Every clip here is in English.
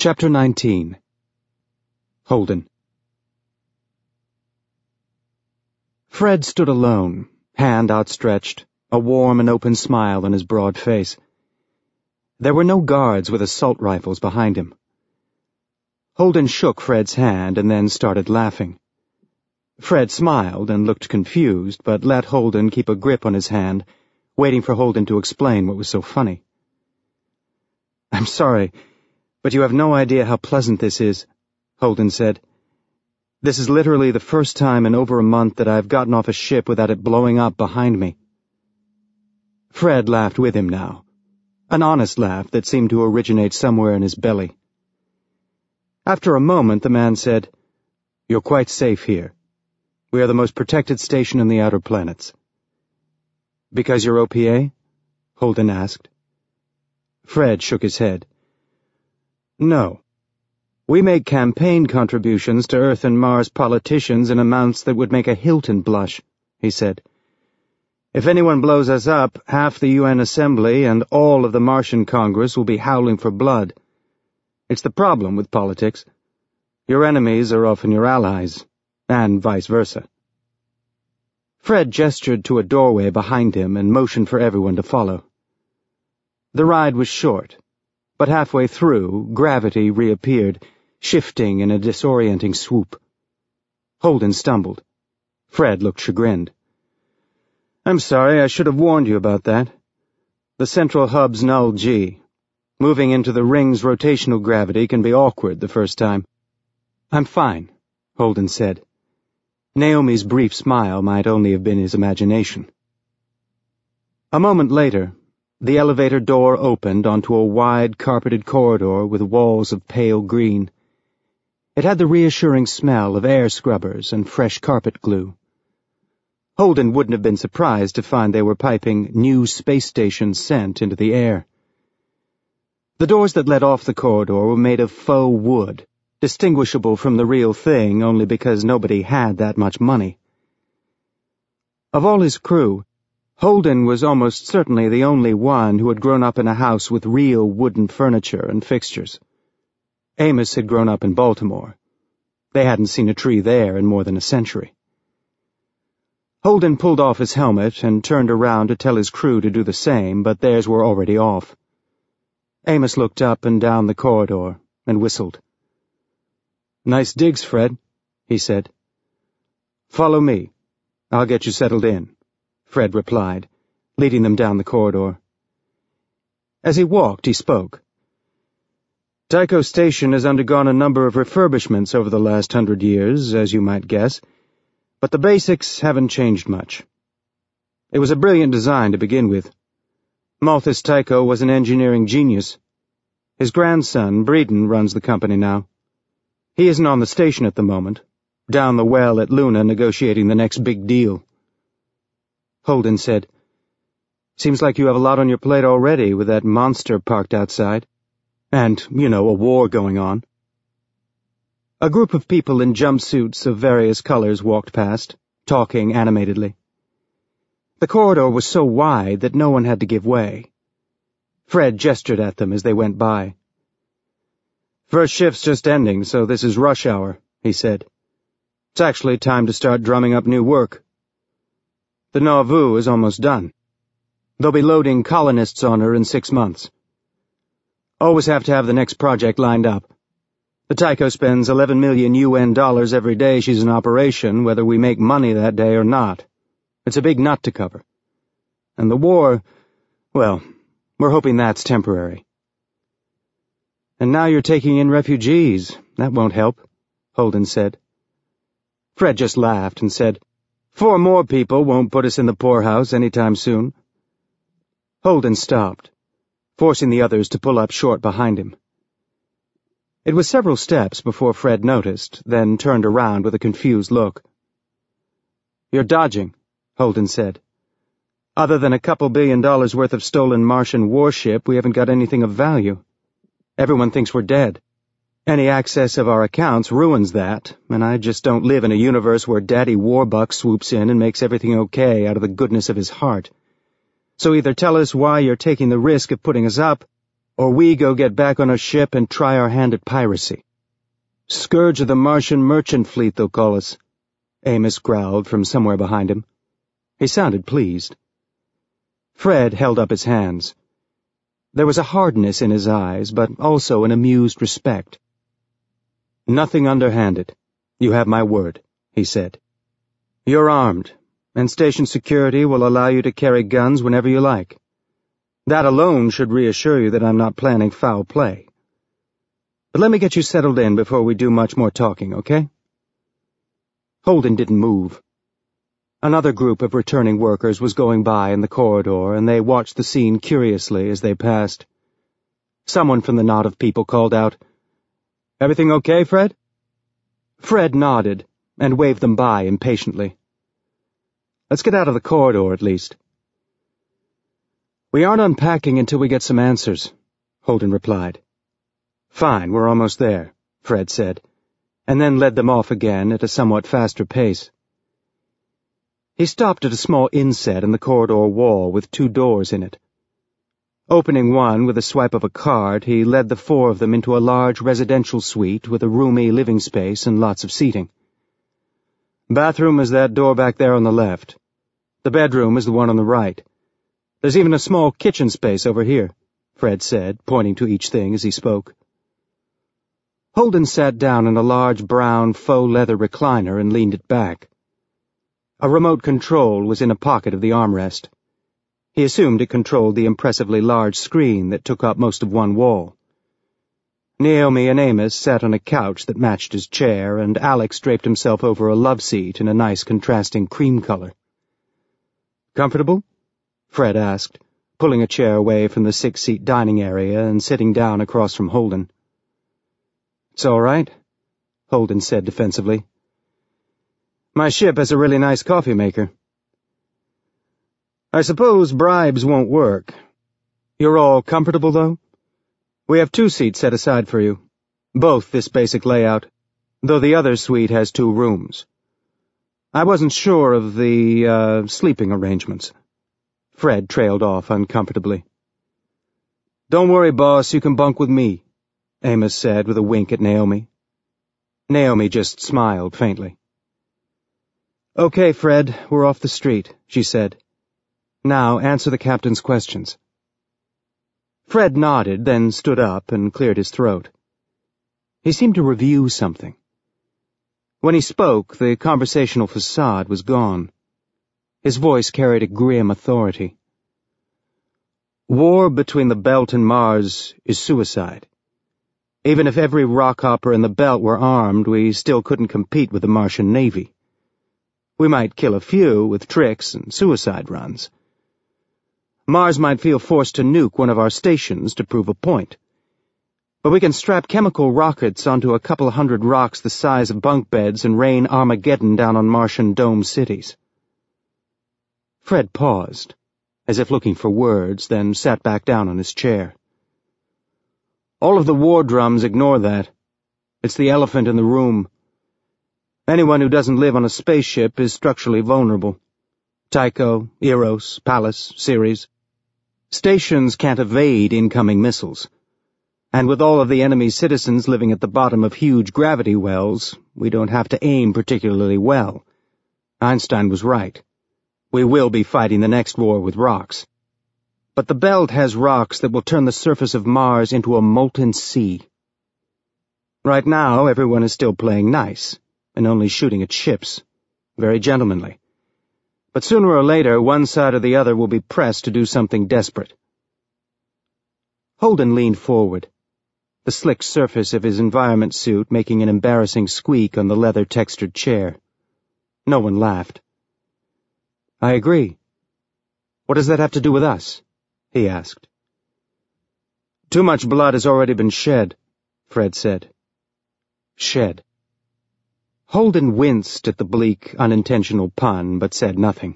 Chapter 19. Holden. Fred stood alone, hand outstretched, a warm and open smile on his broad face. There were no guards with assault rifles behind him. Holden shook Fred's hand and then started laughing. Fred smiled and looked confused, but let Holden keep a grip on his hand, waiting for Holden to explain what was so funny. "I'm sorry, but you have no idea how pleasant this is," Holden said. "This is literally the first time in over a month that I have gotten off a ship without it blowing up behind me." Fred laughed with him now, an honest laugh that seemed to originate somewhere in his belly. After a moment, the man said, "You're quite safe here. We are the most protected station in the outer planets." "Because you're OPA?" Holden asked. Fred shook his head. "No. We make campaign contributions to Earth and Mars politicians in amounts that would make a Hilton blush," he said. "If anyone blows us up, half the UN Assembly and all of the Martian Congress will be howling for blood. It's the problem with politics. Your enemies are often your allies, and vice versa." Fred gestured to a doorway behind him and motioned for everyone to follow. The ride was short, but halfway through, gravity reappeared, shifting in a disorienting swoop. Holden stumbled. Fred looked chagrined. "I'm sorry, I should have warned you about that. The central hub's null G. Moving into the ring's rotational gravity can be awkward the first time." "I'm fine," Holden said. Naomi's brief smile might only have been his imagination. A moment later, the elevator door opened onto a wide, carpeted corridor with walls of pale green. It had the reassuring smell of air scrubbers and fresh carpet glue. Holden wouldn't have been surprised to find they were piping new space station scent into the air. The doors that led off the corridor were made of faux wood, distinguishable from the real thing only because nobody had that much money. Of all his crew, Holden was almost certainly the only one who had grown up in a house with real wooden furniture and fixtures. Amos had grown up in Baltimore. They hadn't seen a tree there in more than a century. Holden pulled off his helmet and turned around to tell his crew to do the same, but theirs were already off. Amos looked up and down the corridor and whistled. "Nice digs, Fred," he said. "Follow me. I'll get you settled in," Fred replied, leading them down the corridor. As he walked, he spoke. "Tycho Station has undergone a number of refurbishments over the last 100 years, as you might guess, but the basics haven't changed much. It was a brilliant design to begin with. Malthus Tycho was an engineering genius. His grandson, Breeden, runs the company now. He isn't on the station at the moment, down the well at Luna negotiating the next big deal." Holden said, "Seems like you have a lot on your plate already with that monster parked outside. And, a war going on." A group of people in jumpsuits of various colors walked past, talking animatedly. The corridor was so wide that no one had to give way. Fred gestured at them as they went by. "First shift's just ending, so this is rush hour," he said. "It's actually time to start drumming up new work. The Nauvoo is almost done. They'll be loading colonists on her in 6 months. Always have to have the next project lined up. The Tycho spends $11 million UN every day she's in operation, whether we make money that day or not. It's a big nut to cover. And the war, well, we're hoping that's temporary." "And now you're taking in refugees. That won't help," Holden said. Fred just laughed and said, 4 more people won't put us in the poorhouse any time soon." Holden stopped, forcing the others to pull up short behind him. It was several steps before Fred noticed, then turned around with a confused look. "You're dodging," Holden said. "Other than a couple $1 billion worth of stolen Martian warship, we haven't got anything of value. Everyone thinks we're dead. Any access of our accounts ruins that, and I just don't live in a universe where Daddy Warbuck swoops in and makes everything okay out of the goodness of his heart. So either tell us why you're taking the risk of putting us up, or we go get back on our ship and try our hand at piracy. Scourge of the Martian merchant fleet, they'll call us, Amos growled from somewhere behind him. He sounded pleased. Fred held up his hands. There was a hardness in his eyes, but also an amused respect. Nothing underhanded. You have my word, he said. You're armed, and station security will allow you to carry guns whenever you like. That alone should reassure you that I'm not planning foul play. But let me get you settled in before we do much more talking, okay? Holden didn't move. Another group of returning workers was going by in the corridor, and they watched the scene curiously as they passed. Someone from the knot of people called out, "Everything okay, Fred?" Fred nodded and waved them by impatiently. "Let's get out of the corridor, at least." "We aren't unpacking until we get some answers," Holden replied. "Fine, we're almost there," Fred said, and then led them off again at a somewhat faster pace. He stopped at a small inset in the corridor wall with 2 doors in it. Opening one with a swipe of a card, he led the 4 of them into a large residential suite with a roomy living space and lots of seating. "Bathroom is that door back there on the left. The bedroom is the one on the right. There's even a small kitchen space over here," Fred said, pointing to each thing as he spoke. Holden sat down in a large brown faux leather recliner and leaned it back. A remote control was in a pocket of the armrest. He assumed it controlled the impressively large screen that took up most of one wall. Naomi and Amos sat on a couch that matched his chair, and Alex draped himself over a love seat in a nice contrasting cream color. "Comfortable?" Fred asked, pulling a chair away from the 6-seat dining area and sitting down across from Holden. "It's all right," Holden said defensively. "My ship has a really nice coffee maker." "I suppose bribes won't work. You're all comfortable, though? We have 2 seats set aside for you, both this basic layout, though the other suite has 2 rooms. I wasn't sure of the, sleeping arrangements." Fred trailed off uncomfortably. "Don't worry, boss, you can bunk with me," Amos said with a wink at Naomi. Naomi just smiled faintly. "Okay, Fred, we're off the street," she said. "Now answer the captain's questions." Fred nodded, then stood up and cleared his throat. He seemed to review something. When he spoke, the conversational facade was gone. His voice carried a grim authority. "War between the Belt and Mars is suicide. Even if every rockhopper in the Belt were armed, we still couldn't compete with the Martian Navy. We might kill a few with tricks and suicide runs. Mars might feel forced to nuke one of our stations to prove a point. But we can strap chemical rockets onto a couple 100 rocks the size of bunk beds and rain Armageddon down on Martian dome cities." Fred paused, as if looking for words, then sat back down on his chair. "All of the war drums ignore that. It's the elephant in the room. Anyone who doesn't live on a spaceship is structurally vulnerable. Tycho, Eros, Pallas, Ceres. Stations can't evade incoming missiles. And with all of the enemy's citizens living at the bottom of huge gravity wells, we don't have to aim particularly well. Einstein was right. We will be fighting the next war with rocks. But the Belt has rocks that will turn the surface of Mars into a molten sea. Right now, everyone is still playing nice, and only shooting at ships. Very gentlemanly. But sooner or later, one side or the other will be pressed to do something desperate." Holden leaned forward, the slick surface of his environment suit making an embarrassing squeak on the leather-textured chair. No one laughed. "I agree. What does that have to do with us?" he asked. "Too much blood has already been shed," Fred said. Shed. Holden winced at the bleak, unintentional pun, but said nothing.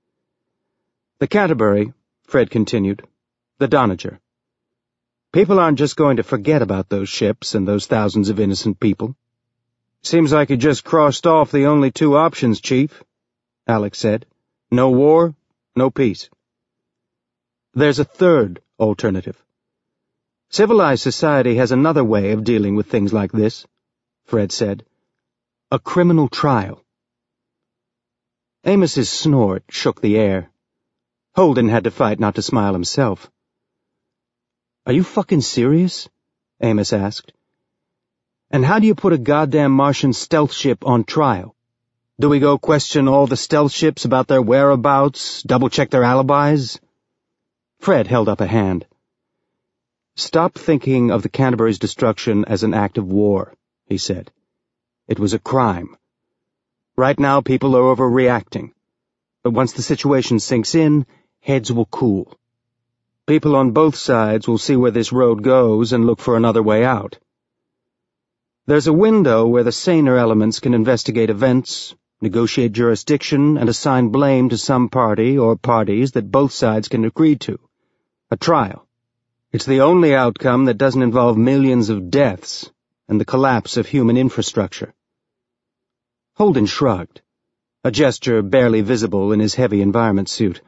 "The Canterbury," Fred continued, "the Doniger. People aren't just going to forget about those ships and those thousands of innocent people." "Seems like you just crossed off the only 2 options, Chief," Alex said. "No war, no peace." "There's a 3rd alternative." Civilized society has another way of dealing with things like this, Fred said. A criminal trial. Amos's snort shook the air. Holden had to fight not to smile himself. Are you fucking serious? Amos asked. And how do you put a goddamn Martian stealth ship on trial? Do we go question all the stealth ships about their whereabouts, double-check their alibis? Fred held up a hand. Stop thinking of the Canterbury's destruction as an act of war, he said. It was a crime. Right now people are overreacting. But once the situation sinks in, heads will cool. People on both sides will see where this road goes and look for another way out. There's a window where the saner elements can investigate events, negotiate jurisdiction, and assign blame to some party or parties that both sides can agree to. A trial. It's the only outcome that doesn't involve millions of deaths and the collapse of human infrastructure. Holden shrugged, a gesture barely visible in his heavy environment suit.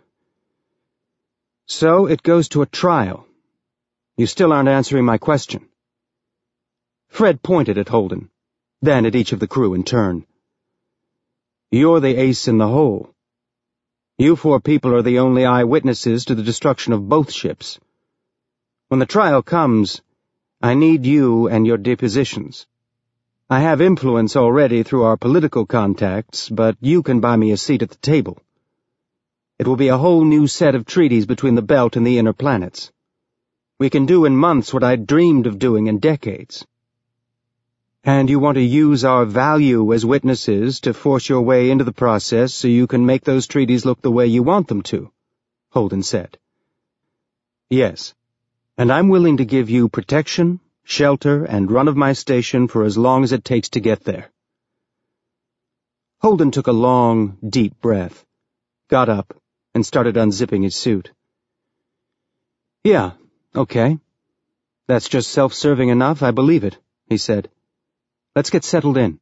So it goes to a trial. You still aren't answering my question. Fred pointed at Holden, then at each of the crew in turn. You're the ace in the hole. You four people are the only eyewitnesses to the destruction of both ships. When the trial comes, I need you and your depositions. I have influence already through our political contacts, but you can buy me a seat at the table. It will be a whole new set of treaties between the Belt and the inner planets. We can do in months what I dreamed of doing in decades. And you want to use our value as witnesses to force your way into the process so you can make those treaties look the way you want them to, Holden said. Yes. And I'm willing to give you protection, shelter, and run of my station for as long as it takes to get there. Holden took a long, deep breath, got up, and started unzipping his suit. Yeah, okay. That's just self-serving enough, I believe it, he said. Let's get settled in.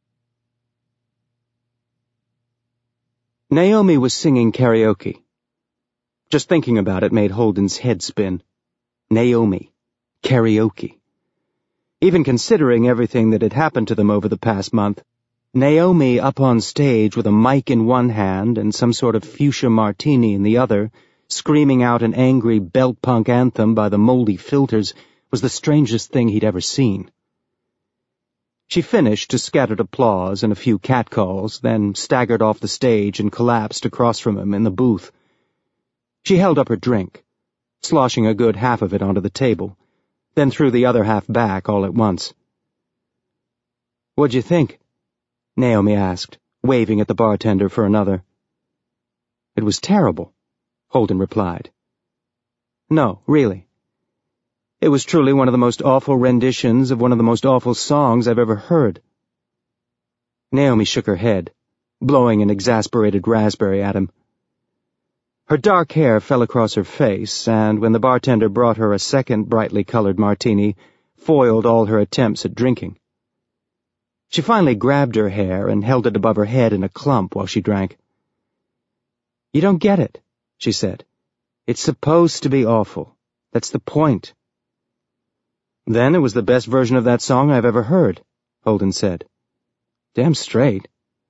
Naomi was singing karaoke. Just thinking about it made Holden's head spin. Naomi. Karaoke. Even considering everything that had happened to them over the past month, Naomi up on stage with a mic in one hand and some sort of fuchsia martini in the other, screaming out an angry belt punk anthem by the moldy filters, was the strangest thing he'd ever seen. She finished to scattered applause and a few catcalls, then staggered off the stage and collapsed across from him in the booth. She held up her drink, sloshing a good half of it onto the table, then threw the other half back all at once. What'd you think? Naomi asked, waving at the bartender for another. It was terrible, Holden replied. No, really. It was truly one of the most awful renditions of one of the most awful songs I've ever heard. Naomi shook her head, blowing an exasperated raspberry at him. Her dark hair fell across her face, and when the bartender brought her a second brightly colored martini, foiled all her attempts at drinking. She finally grabbed her hair and held it above her head in a clump while she drank. You don't get it, she said. It's supposed to be awful. That's the point. Then it was the best version of that song I've ever heard, Holden said. Damn straight.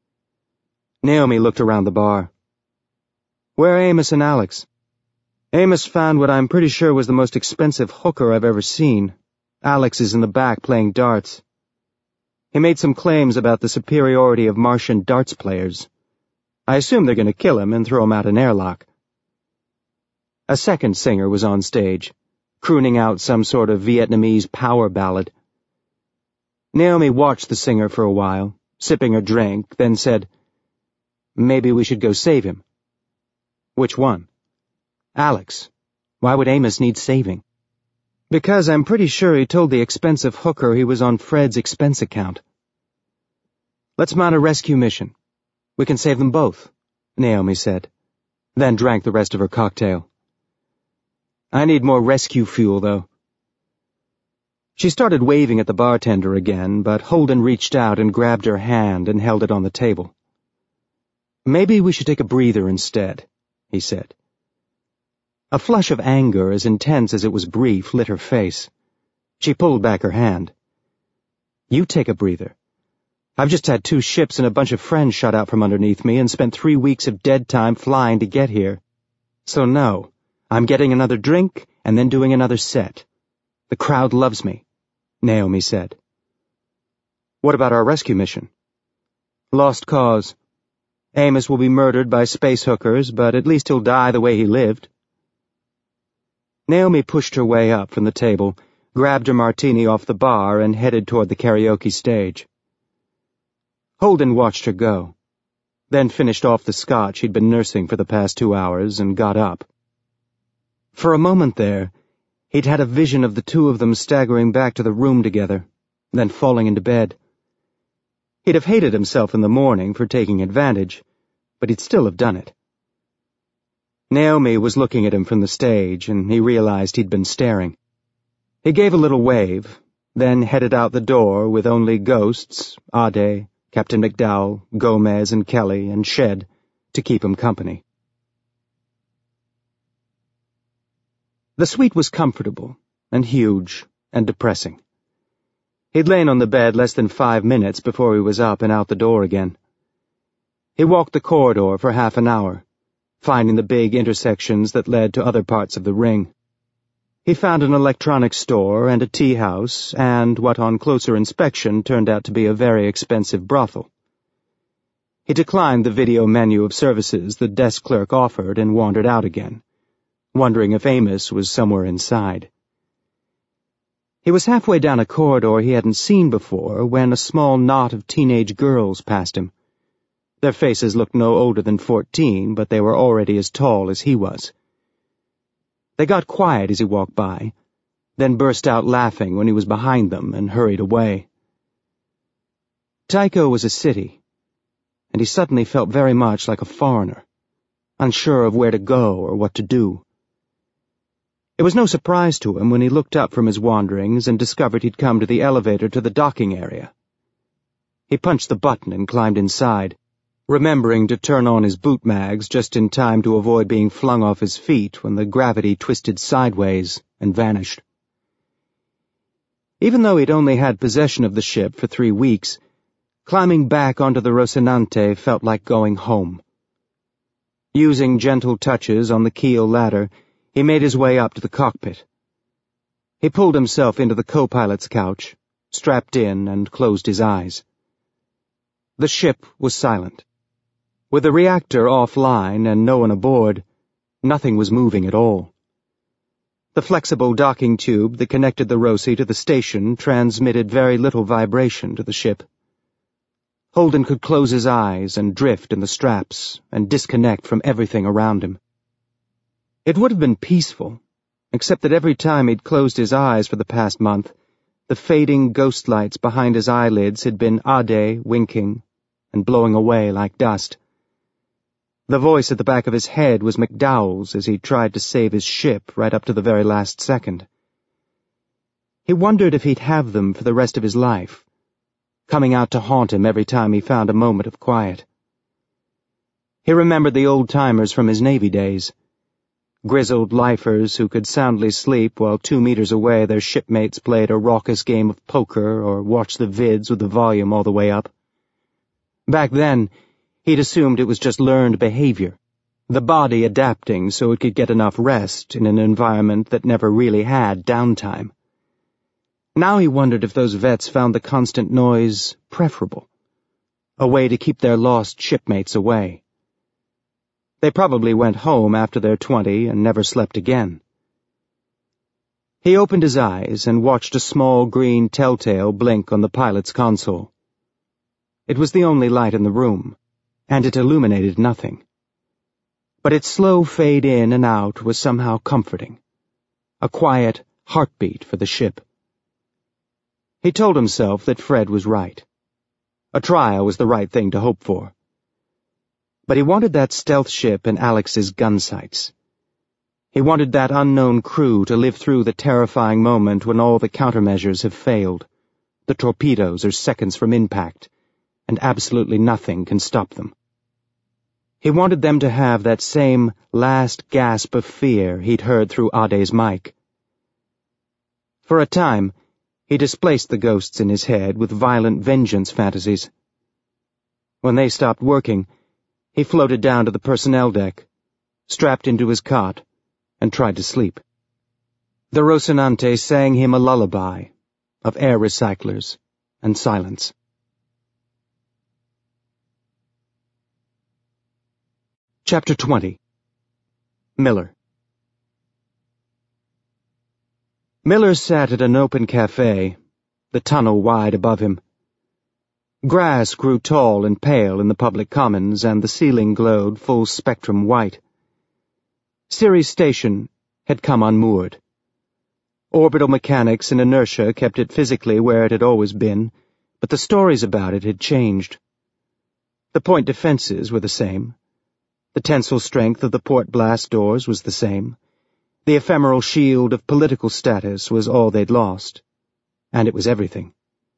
Naomi looked around the bar. Where are Amos and Alex? Amos found what I'm pretty sure was the most expensive hooker I've ever seen. Alex is in the back playing darts. He made some claims about the superiority of Martian darts players. I assume they're going to kill him and throw him out an airlock. A second singer was on stage, crooning out some sort of Vietnamese power ballad. Naomi watched the singer for a while, sipping her drink, then said, Maybe we should go save him. Which one? Alex. Why would Amos need saving? Because I'm pretty sure he told the expensive hooker he was on Fred's expense account. Let's mount a rescue mission. We can save them both, Naomi said, then drank the rest of her cocktail. I need more rescue fuel, though. She started waving at the bartender again, but Holden reached out and grabbed her hand and held it on the table. Maybe we should take a breather instead, he said. A flush of anger as intense as it was brief lit her face. She pulled back her hand. You take a breather. I've just had 2 ships and a bunch of friends shot out from underneath me and spent 3 weeks of dead time flying to get here. So no, I'm getting another drink and then doing another set. The crowd loves me, Naomi said. What about our rescue mission? Lost cause. Amos will be murdered by space hookers, but at least he'll die the way he lived. Naomi pushed her way up from the table, grabbed her martini off the bar, and headed toward the karaoke stage. Holden watched her go, then finished off the scotch he'd been nursing for the past 2 hours and got up. For a moment there, he'd had a vision of the 2 of them staggering back to the room together, then falling into bed. He'd have hated himself in the morning for taking advantage, but he'd still have done it. Naomi was looking at him from the stage, and he realized he'd been staring. He gave a little wave, then headed out the door with only Ghosts, Ade, Captain McDowell, Gomez and Kelly, and Shed to keep him company. The suite was comfortable, and huge, and depressing. He'd lain on the bed less than 5 minutes before he was up and out the door again. He walked the corridor for half an hour, finding the big intersections that led to other parts of the ring. He found an electronics store and a tea house and what on closer inspection turned out to be a very expensive brothel. He declined the video menu of services the desk clerk offered and wandered out again, wondering if Amos was somewhere inside. He was halfway down a corridor he hadn't seen before when a small knot of teenage girls passed him. Their faces looked no older than 14, but they were already as tall as he was. They got quiet as he walked by, then burst out laughing when he was behind them and hurried away. Tycho was a city, and he suddenly felt very much like a foreigner, unsure of where to go or what to do. It was no surprise to him when he looked up from his wanderings and discovered he'd come to the elevator to the docking area. He punched the button and climbed inside, remembering to turn on his boot mags just in time to avoid being flung off his feet when the gravity twisted sideways and vanished. Even though he'd only had possession of the ship for 3 weeks, climbing back onto the Rocinante felt like going home. Using gentle touches on the keel ladder, he made his way up to the cockpit. He pulled himself into the co-pilot's couch, strapped in, and closed his eyes. The ship was silent. With the reactor offline and no one aboard, nothing was moving at all. The flexible docking tube that connected the Roci to the station transmitted very little vibration to the ship. Holden could close his eyes and drift in the straps and disconnect from everything around him. It would have been peaceful, except that every time he'd closed his eyes for the past month, the fading ghost lights behind his eyelids had been Ade winking and blowing away like dust. The voice at the back of his head was McDowell's as he tried to save his ship right up to the very last second. He wondered if he'd have them for the rest of his life, coming out to haunt him every time he found a moment of quiet. He remembered the old-timers from his Navy days, grizzled lifers who could soundly sleep while 2 meters away their shipmates played a raucous game of poker or watched the vids with the volume all the way up. Back then, he'd assumed it was just learned behavior, the body adapting so it could get enough rest in an environment that never really had downtime. Now he wondered if those vets found the constant noise preferable, a way to keep their lost shipmates away. They probably went home after their 20 and never slept again. He opened his eyes and watched a small green telltale blink on the pilot's console. It was the only light in the room, and it illuminated nothing. But its slow fade in and out was somehow comforting, a quiet heartbeat for the ship. He told himself that Fred was right. A trial was the right thing to hope for. But he wanted that stealth ship and Alex's gun sights. He wanted that unknown crew to live through the terrifying moment when all the countermeasures have failed. The torpedoes are seconds from impact, and absolutely nothing can stop them. He wanted them to have that same last gasp of fear he'd heard through Ade's mic. For a time, He displaced the ghosts in his head with violent vengeance fantasies. When they stopped working, he floated down to the personnel deck, strapped into his cot, and tried to sleep. The Rocinante sang him a lullaby of air recyclers and silence. Chapter 20. Miller. Miller sat at an open cafe, the tunnel wide above him. Grass grew tall and pale in the public commons, and the ceiling glowed full-spectrum white. Ceres Station had come unmoored. Orbital mechanics and inertia kept it physically where it had always been, but the stories about it had changed. The point defenses were the same. The tensile strength of the port blast doors was the same. The ephemeral shield of political status was all they'd lost. And it was everything.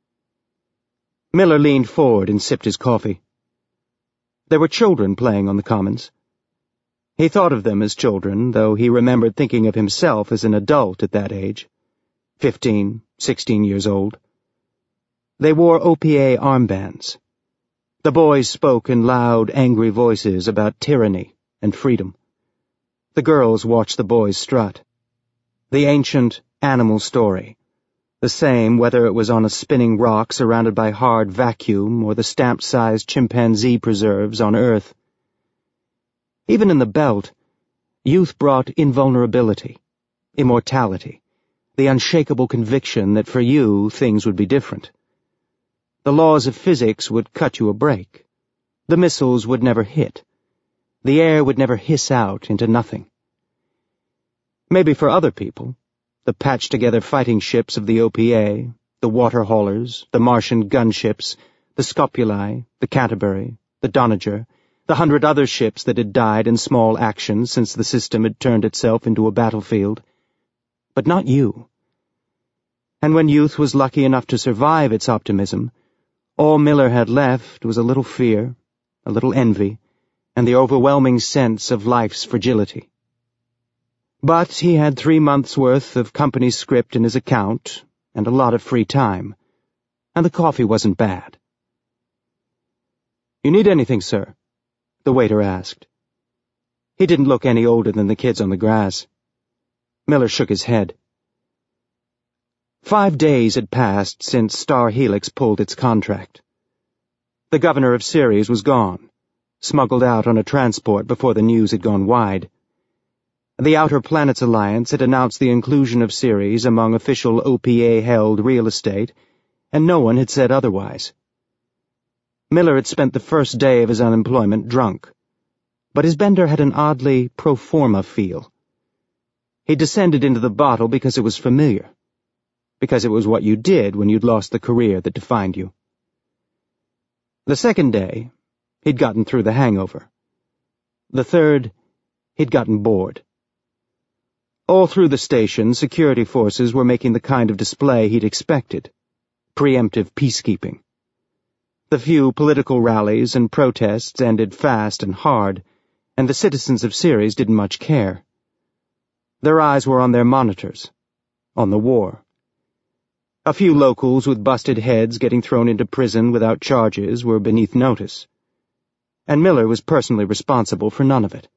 Miller leaned forward and sipped his coffee. There were children playing on the commons. He thought of them as children, though he remembered thinking of himself as an adult at that age, 15, 16 years old. They wore OPA armbands. The boys spoke in loud, angry voices about tyranny and freedom. The girls watched the boys strut. The ancient animal story, the same whether it was on a spinning rock surrounded by hard vacuum or the stamp-sized chimpanzee preserves on Earth. Even in the Belt, youth brought invulnerability, immortality, the unshakable conviction that for you things would be different. The laws of physics would cut you a break. The missiles would never hit. The air would never hiss out into nothing. Maybe for other people, the patched-together fighting ships of the OPA, the water haulers, the Martian gunships, the Scopuli, the Canterbury, the Doniger, the 100 other ships that had died in small actions since the system had turned itself into a battlefield. But not you. And when youth was lucky enough to survive its optimism, all Miller had left was a little fear, a little envy, and the overwhelming sense of life's fragility. But he had 3 months' worth of company script in his account, and a lot of free time, and the coffee wasn't bad. "You need anything, sir?" the waiter asked. He didn't look any older than the kids on the grass. Miller shook his head. 5 days had passed since Star Helix pulled its contract. The governor of Ceres was gone, smuggled out on a transport before the news had gone wide. The Outer Planets Alliance had announced the inclusion of Ceres among official OPA-held real estate, and no one had said otherwise. Miller had spent the first day of his unemployment drunk, but his bender had an oddly pro forma feel. He descended into the bottle because it was familiar, because it was what you did when you'd lost the career that defined you. The second day, he'd gotten through the hangover. The third, he'd gotten bored. All through the station, security forces were making the kind of display he'd expected, preemptive peacekeeping. The few political rallies and protests ended fast and hard, and the citizens of Ceres didn't much care. Their eyes were on their monitors, on the war. A few locals with busted heads getting thrown into prison without charges were beneath notice, and Miller was personally responsible for none of it.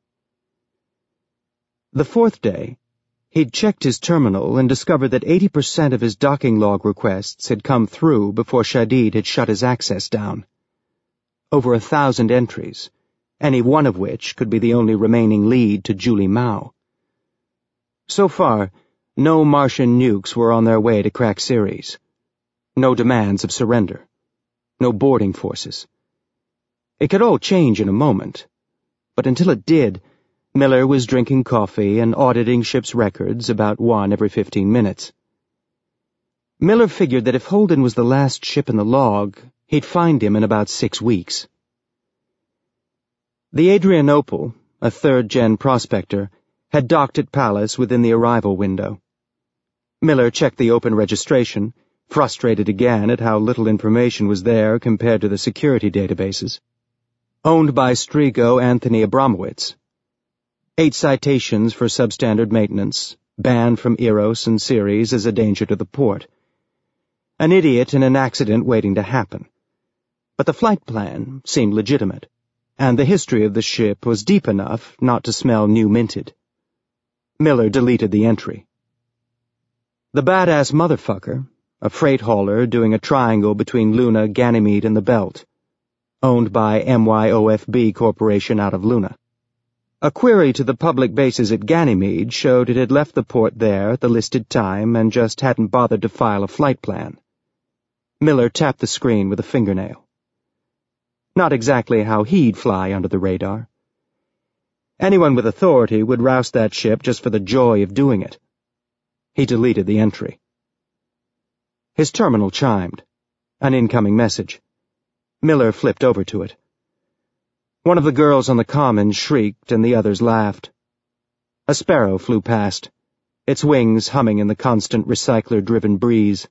The fourth day, he'd checked his terminal and discovered that 80% of his docking log requests had come through before Shadid had shut his access down. Over 1,000 entries, any one of which could be the only remaining lead to Julie Mao. So far, no Martian nukes were on their way to crack Ceres. No demands of surrender. No boarding forces. It could all change in a moment, but until it did, Miller was drinking coffee and auditing ship's records about one every 15 minutes. Miller figured that if Holden was the last ship in the log, he'd find him in about 6 weeks. The Adrianople, a third-gen prospector, had docked at Pallas within the arrival window. Miller checked the open registration, frustrated again at how little information was there compared to the security databases. Owned by Strigo Anthony Abramowitz. 8 citations for substandard maintenance, banned from Eros and Ceres as a danger to the port. An idiot in an accident waiting to happen. But the flight plan seemed legitimate, and the history of the ship was deep enough not to smell new minted. Miller deleted the entry. The badass motherfucker, a freight hauler doing a triangle between Luna, Ganymede, and the Belt, owned by MYOFB Corporation out of Luna. A query to the public bases at Ganymede showed it had left the port there at the listed time and just hadn't bothered to file a flight plan. Miller tapped the screen with a fingernail. Not exactly how he'd fly under the radar. Anyone with authority would roust that ship just for the joy of doing it. He deleted the entry. His terminal chimed. An incoming message. Miller flipped over to it. One of the girls on the common shrieked and the others laughed. A sparrow flew past, its wings humming in the constant recycler-driven breeze.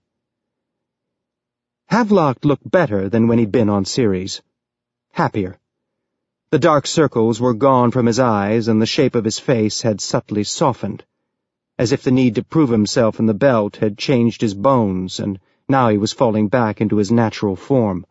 Havelock looked better than when he'd been on Ceres. Happier. The dark circles were gone from his eyes and the shape of his face had subtly softened, as if the need to prove himself in the Belt had changed his bones and now he was falling back into his natural form.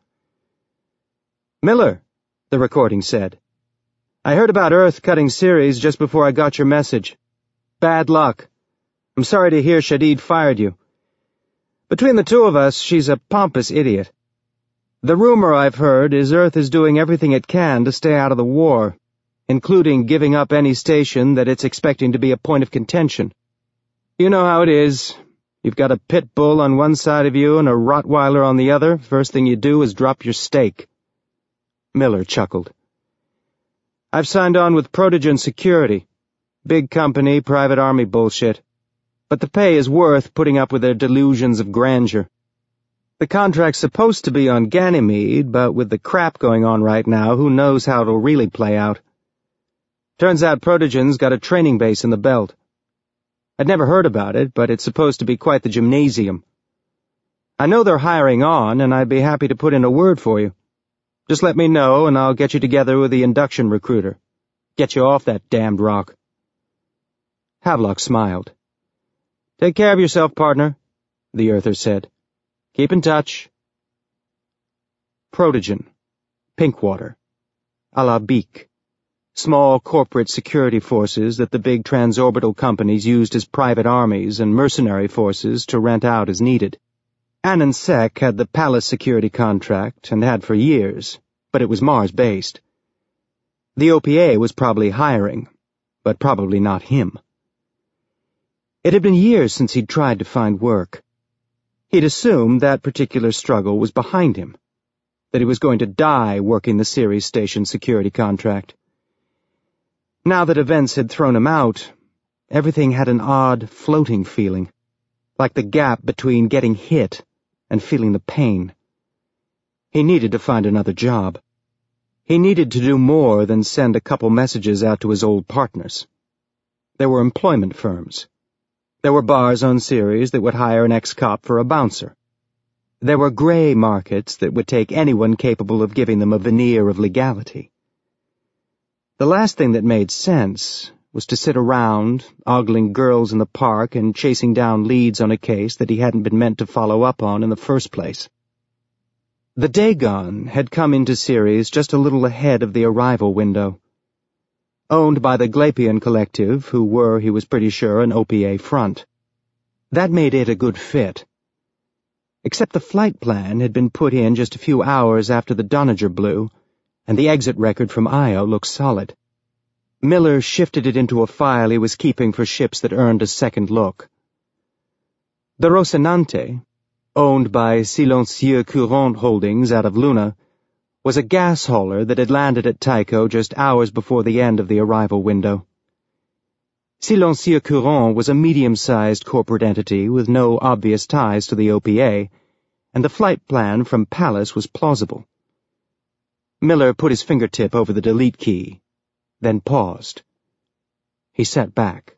"Miller," the recording said. "I heard about Earth cutting Ceres just before I got your message. Bad luck. I'm sorry to hear Shadid fired you. Between the two of us, she's a pompous idiot. The rumor I've heard is Earth is doing everything it can to stay out of the war, including giving up any station that it's expecting to be a point of contention. You know how it is. You've got a pit bull on one side of you and a Rottweiler on the other. First thing you do is drop your stake." Miller chuckled. "I've signed on with Protogen Security. Big company, private army bullshit. But the pay is worth putting up with their delusions of grandeur. The contract's supposed to be on Ganymede, but with the crap going on right now, who knows how it'll really play out. Turns out Protogen's got a training base in the Belt. I'd never heard about it, but it's supposed to be quite the gymnasium. I know they're hiring on, and I'd be happy to put in a word for you. Just let me know, and I'll get you together with the induction recruiter. Get you off that damned rock." Havelock smiled. "Take care of yourself, partner," the Earther said. "Keep in touch." Protogen. Pinkwater. Alabik. Small corporate security forces that the big transorbital companies used as private armies and mercenary forces to rent out as needed. Anand had the Palace security contract and had for years, but it was Mars-based. The OPA was probably hiring, but probably not him. It had been years since he'd tried to find work. He'd assumed that particular struggle was behind him, that he was going to die working the Ceres Station security contract. Now that events had thrown him out, everything had an odd, floating feeling, like the gap between getting hit and feeling the pain. He needed to find another job. He needed to do more than send a couple messages out to his old partners. There were employment firms. There were bars on Ceres that would hire an ex-cop for a bouncer. There were gray markets that would take anyone capable of giving them a veneer of legality. The last thing that made sense was to sit around, ogling girls in the park and chasing down leads on a case that he hadn't been meant to follow up on in the first place. The Dagon had come into Ceres just a little ahead of the arrival window. Owned by the Glapian Collective, who were, he was pretty sure, an OPA front. That made it a good fit. Except the flight plan had been put in just a few hours after the Doniger blew, and the exit record from Io looked solid. Miller shifted it into a file he was keeping for ships that earned a second look. The Rocinante, owned by Silencieux Courant Holdings out of Luna, was a gas hauler that had landed at Tycho just hours before the end of the arrival window. Silencieux Courant was a medium-sized corporate entity with no obvious ties to the OPA, and the flight plan from Palace was plausible. Miller put his fingertip over the delete key, then paused. He sat back.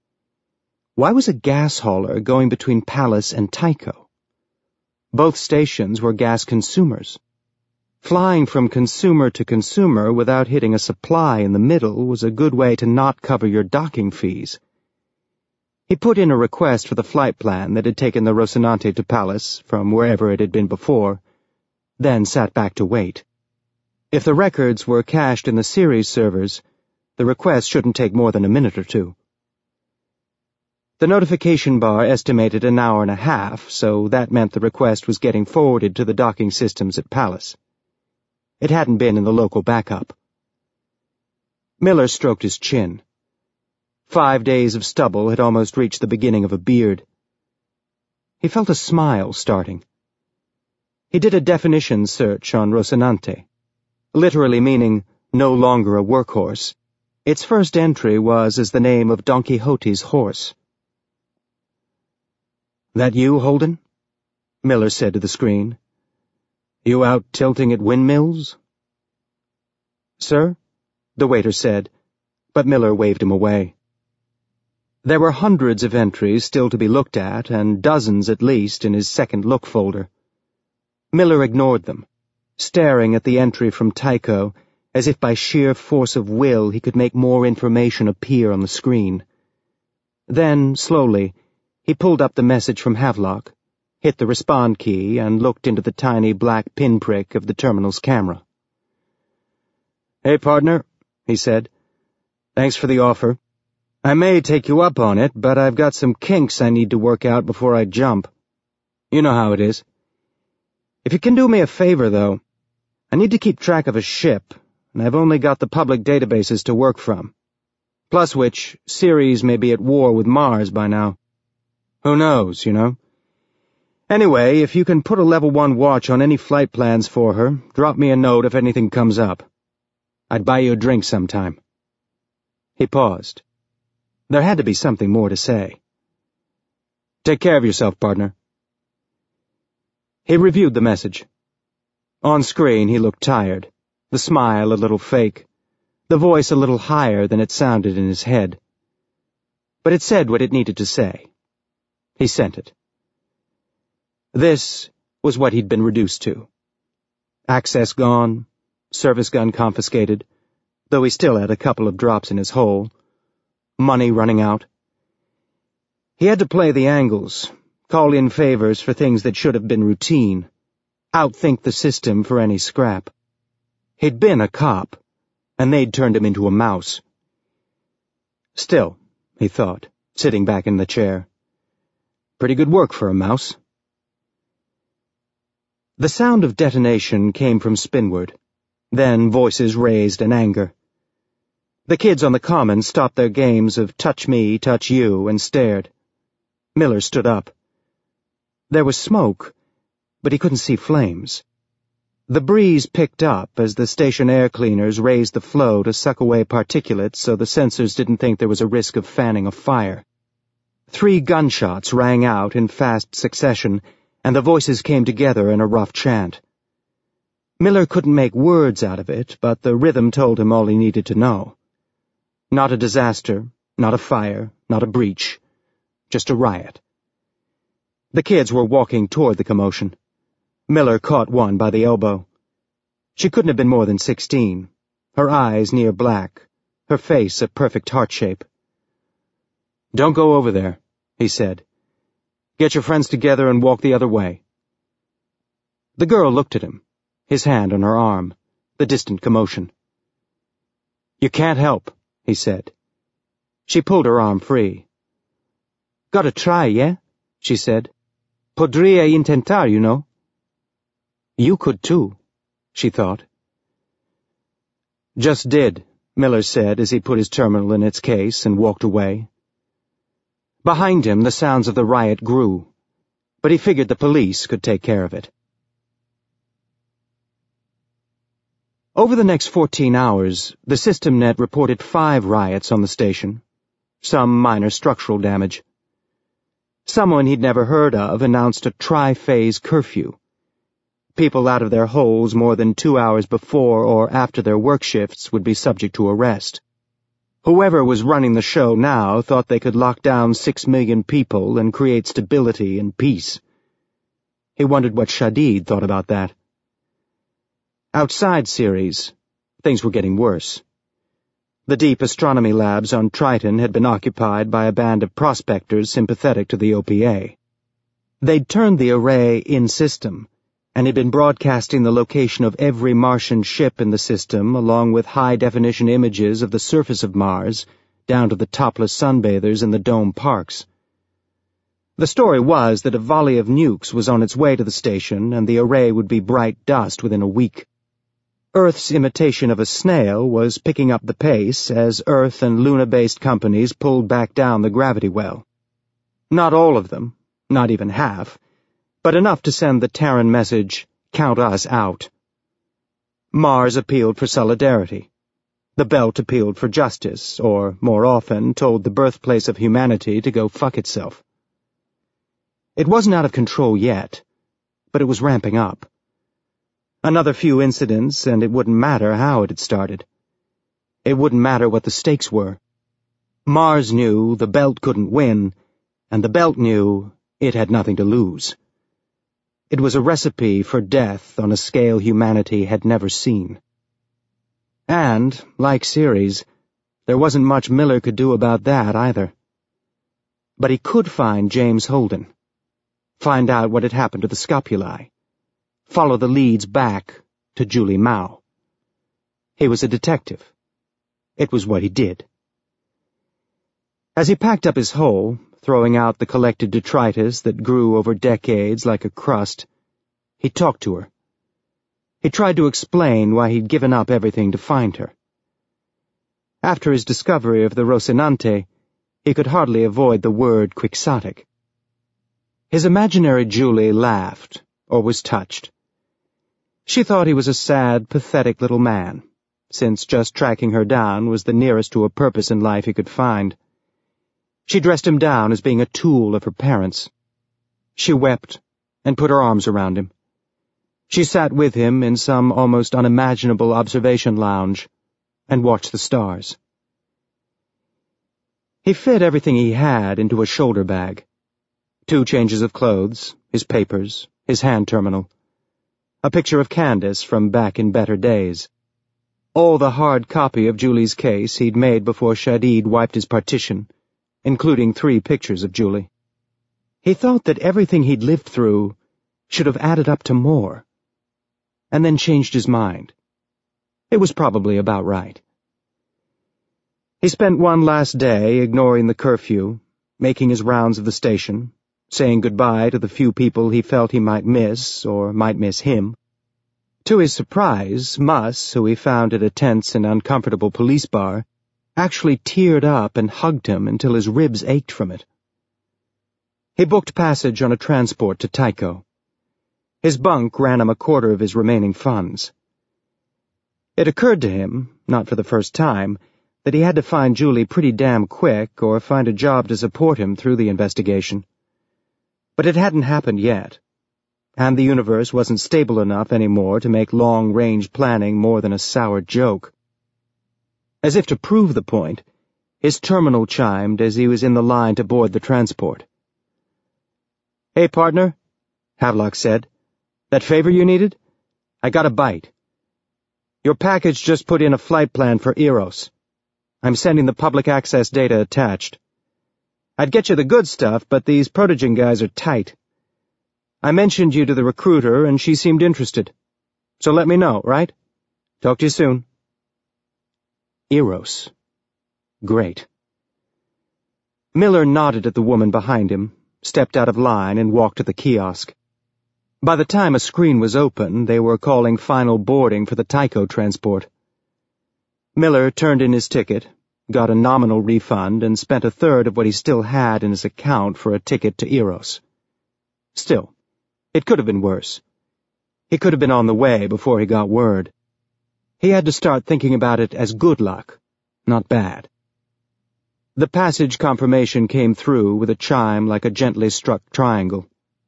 Why was a gas hauler going between Palace and Tycho? Both stations were gas consumers. Flying from consumer to consumer without hitting a supply in the middle was a good way to not cover your docking fees. He put in a request for the flight plan that had taken the Rocinante to Pallas from wherever it had been before, then sat back to wait. If the records were cached in the Ceres servers, the request shouldn't take more than a minute or two. The notification bar estimated an hour and a half, so that meant the request was getting forwarded to the docking systems at Pallas. It hadn't been in the local backup. Miller stroked his chin. 5 days of stubble had almost reached the beginning of a beard. He felt a smile starting. He did a definition search on Rocinante, literally meaning no longer a workhorse. Its first entry was as the name of Don Quixote's horse. "That you, Holden?" Miller said to the screen. "You out tilting at windmills?" "Sir?" the waiter said, but Miller waved him away. There were hundreds of entries still to be looked at, and dozens at least in his second look folder. Miller ignored them, staring at the entry from Tycho as if by sheer force of will he could make more information appear on the screen. Then, slowly, he pulled up the message from Havelock, hit the respond key, and looked into the tiny black pinprick of the terminal's camera. "Hey, partner," he said. "Thanks for the offer. I may take you up on it, but I've got some kinks I need to work out before I jump. You know how it is. If you can do me a favor, though, I need to keep track of a ship, and I've only got the public databases to work from. Plus which, Ceres may be at war with Mars by now. Who knows, you know? Anyway, if you can put a level 1 watch on any flight plans for her, drop me a note if anything comes up. I'd buy you a drink sometime." He paused. There had to be something more to say. "Take care of yourself, partner." He reviewed the message. On screen, he looked tired, the smile a little fake, the voice a little higher than it sounded in his head. But it said what it needed to say. He sent it. This was what he'd been reduced to. Access gone, service gun confiscated, though he still had a couple of drops in his hole, money running out. He had to play the angles, call in favors for things that should have been routine, outthink the system for any scrap. He'd been a cop, and they'd turned him into a mouse. Still, he thought, sitting back in the chair. Pretty good work for a mouse. The sound of detonation came from Spinward, then voices raised in anger. The kids on the common stopped their games of touch me, touch you, and stared. Miller stood up. There was smoke, but he couldn't see flames. The breeze picked up as the station air cleaners raised the flow to suck away particulates so the sensors didn't think there was a risk of fanning a fire. 3 gunshots rang out in fast succession, and the voices came together in a rough chant. Miller couldn't make words out of it, but the rhythm told him all he needed to know. Not a disaster, not a fire, not a breach, just a riot. The kids were walking toward the commotion. Miller caught one by the elbow. She couldn't have been more than 16, her eyes near black, her face a perfect heart shape. "Don't go over there," he said. "Get your friends together and walk the other way." The girl looked at him, his hand on her arm, the distant commotion. "You can't help," he said. She pulled her arm free. "Gotta try, yeah?" she said. "Podría intentar, you know." "You could too," she thought. "Just did," Miller said as he put his terminal in its case and walked away. Behind him, the sounds of the riot grew, but he figured the police could take care of it. Over the next 14 hours, the system net reported 5 riots on the station, some minor structural damage. Someone he'd never heard of announced a tri-phase curfew. People out of their holes more than 2 hours before or after their work shifts would be subject to arrest. Whoever was running the show now thought they could lock down 6 million people and create stability and peace. He wondered what Shadid thought about that. Outside Ceres, things were getting worse. The deep astronomy labs on Triton had been occupied by a band of prospectors sympathetic to the OPA. They'd turned the array in-system, and had been broadcasting the location of every Martian ship in the system along with high-definition images of the surface of Mars, down to the topless sunbathers in the dome parks. The story was that a volley of nukes was on its way to the station, and the array would be bright dust within a week. Earth's imitation of a snail was picking up the pace as Earth and Luna-based companies pulled back down the gravity well. Not all of them, not even half, but enough to send the Terran message, "Count us out." Mars appealed for solidarity. The Belt appealed for justice, or, more often, told the birthplace of humanity to go fuck itself. It wasn't out of control yet, but it was ramping up. Another few incidents, and it wouldn't matter how it had started. It wouldn't matter what the stakes were. Mars knew the Belt couldn't win, and the Belt knew it had nothing to lose. It was a recipe for death on a scale humanity had never seen. And, like Ceres, there wasn't much Miller could do about that either. But he could find James Holden, find out what had happened to the scopuli, follow the leads back to Julie Mao. He was a detective. It was what he did. As he packed up his hole, throwing out the collected detritus that grew over decades like a crust, he talked to her. He tried to explain why he'd given up everything to find her. After his discovery of the Rocinante, he could hardly avoid the word quixotic. His imaginary Julie laughed, or was touched. She thought he was a sad, pathetic little man, since just tracking her down was the nearest to a purpose in life he could find. She dressed him down as being a tool of her parents. She wept and put her arms around him. She sat with him in some almost unimaginable observation lounge and watched the stars. He fit everything he had into a shoulder bag. 2 changes of clothes, his papers, his hand terminal, a picture of Candace from back in better days, all the hard copy of Julie's case he'd made before Shadid wiped his partition, including 3 pictures of Julie. He thought that everything he'd lived through should have added up to more, and then changed his mind. It was probably about right. He spent one last day ignoring the curfew, making his rounds of the station, saying goodbye to the few people he felt he might miss, or might miss him. To his surprise, Muss, who he found at a tense and uncomfortable police bar, actually teared up and hugged him until his ribs ached from it. He booked passage on a transport to Tycho. His bunk ran him a quarter of his remaining funds. It occurred to him, not for the first time, that he had to find Julie pretty damn quick or find a job to support him through the investigation. But it hadn't happened yet, and the universe wasn't stable enough anymore to make long-range planning more than a sour joke. As if to prove the point, his terminal chimed as he was in the line to board the transport. "Hey, partner," Havelock said. "That favor you needed? I got a bite. Your package just put in a flight plan for Eros. I'm sending the public access data attached. I'd get you the good stuff, but these Protogen guys are tight. I mentioned you to the recruiter, and she seemed interested. So let me know, right? Talk to you soon." Eros. Great. Miller nodded at the woman behind him, stepped out of line, and walked to the kiosk. By the time a screen was open, they were calling final boarding for the Tycho transport. Miller turned in his ticket, got a nominal refund, and spent 1/3 of what he still had in his account for a ticket to Eros. Still, it could have been worse. He could have been on the way before he got word. He had to start thinking about it as good luck, not bad. The passage confirmation came through with a chime like a gently struck triangle.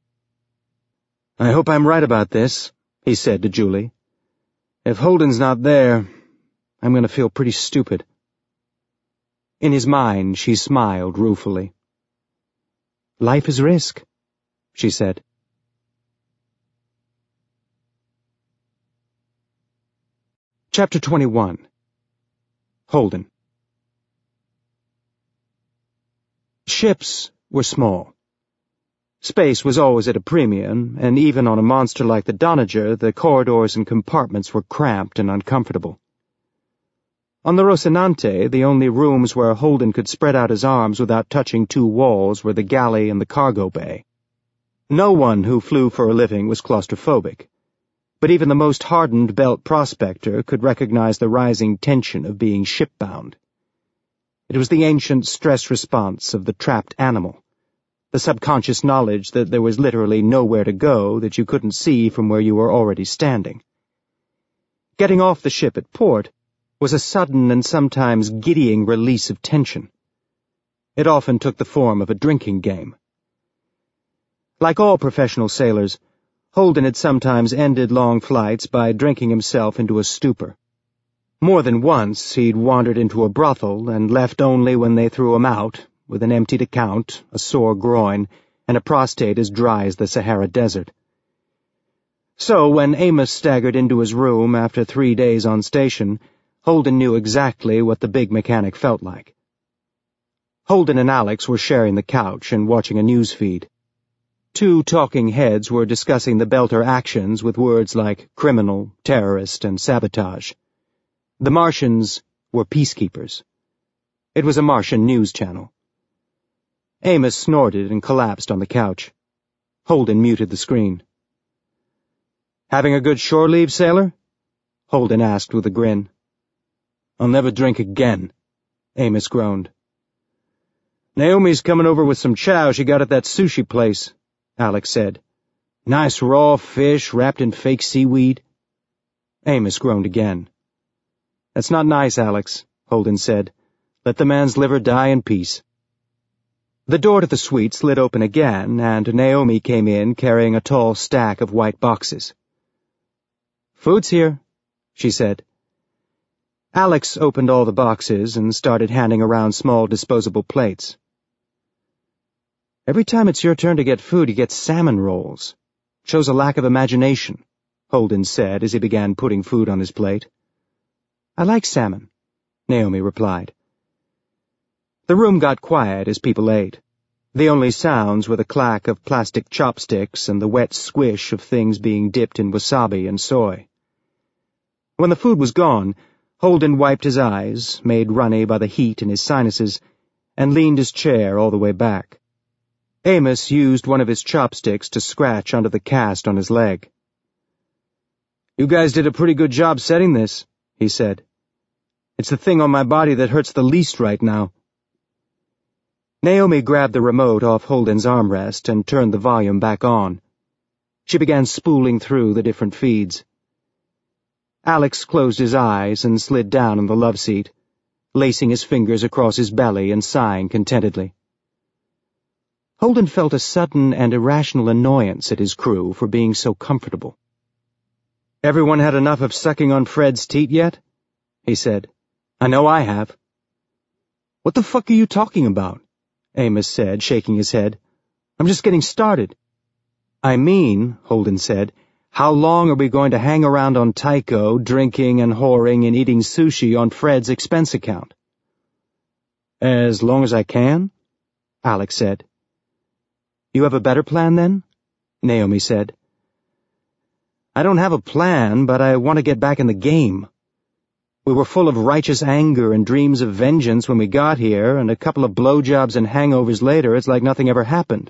"I hope I'm right about this," he said to Julie. "If Holden's not there, I'm going to feel pretty stupid." In his mind, she smiled ruefully. "Life is risk," she said. Chapter 21. Holden. Ships were small. Space was always at a premium, and even on a monster like the Doniger, the corridors and compartments were cramped and uncomfortable. On the Rocinante, the only rooms where Holden could spread out his arms without touching two walls were the galley and the cargo bay. No one who flew for a living was claustrophobic, but even the most hardened belt prospector could recognize the rising tension of being shipbound. It was the ancient stress response of the trapped animal, the subconscious knowledge that there was literally nowhere to go that you couldn't see from where you were already standing. Getting off the ship at port was a sudden and sometimes giddying release of tension. It often took the form of a drinking game. Like all professional sailors, Holden had sometimes ended long flights by drinking himself into a stupor. More than once he'd wandered into a brothel and left only when they threw him out, with an empty account, a sore groin, and a prostate as dry as the Sahara Desert. So when Amos staggered into his room after 3 days on station, Holden knew exactly what the big mechanic felt like. Holden and Alex were sharing the couch and watching a news feed. Two talking heads were discussing the Belter actions with words like criminal, terrorist, and sabotage. The Martians were peacekeepers. It was a Martian news channel. Amos snorted and collapsed on the couch. Holden muted the screen. "Having a good shore leave, sailor?" Holden asked with a grin. "I'll never drink again," Amos groaned. "Naomi's coming over with some chow she got at that sushi place," Alex said. "Nice raw fish wrapped in fake seaweed." Amos groaned again. "That's not nice, Alex," Holden said. "Let the man's liver die in peace." The door to the suite slid open again, and Naomi came in carrying a tall stack of white boxes. "Food's here," she said. Alex opened all the boxes and started handing around small disposable plates. "Every time it's your turn to get food, you get salmon rolls. Shows a lack of imagination," Holden said as he began putting food on his plate. "I like salmon," Naomi replied. The room got quiet as people ate. The only sounds were the clack of plastic chopsticks and the wet squish of things being dipped in wasabi and soy. When the food was gone, Holden wiped his eyes, made runny by the heat in his sinuses, and leaned his chair all the way back. Amos used one of his chopsticks to scratch under the cast on his leg. "You guys did a pretty good job setting this," he said. "It's the thing on my body that hurts the least right now." Naomi grabbed the remote off Holden's armrest and turned the volume back on. She began spooling through the different feeds. Alex closed his eyes and slid down on the love seat, lacing his fingers across his belly and sighing contentedly. Holden felt a sudden and irrational annoyance at his crew for being so comfortable. "Everyone had enough of sucking on Fred's teat yet?" he said. "I know I have." "What the fuck are you talking about?" Amos said, shaking his head. "I'm just getting started." "I mean," Holden said, "how long are we going to hang around on Tycho, drinking and whoring and eating sushi on Fred's expense account?" "As long as I can," Alex said. "You have a better plan, then?" Naomi said. "I don't have a plan, but I want to get back in the game. We were full of righteous anger and dreams of vengeance when we got here, and a couple of blowjobs and hangovers later, it's like nothing ever happened."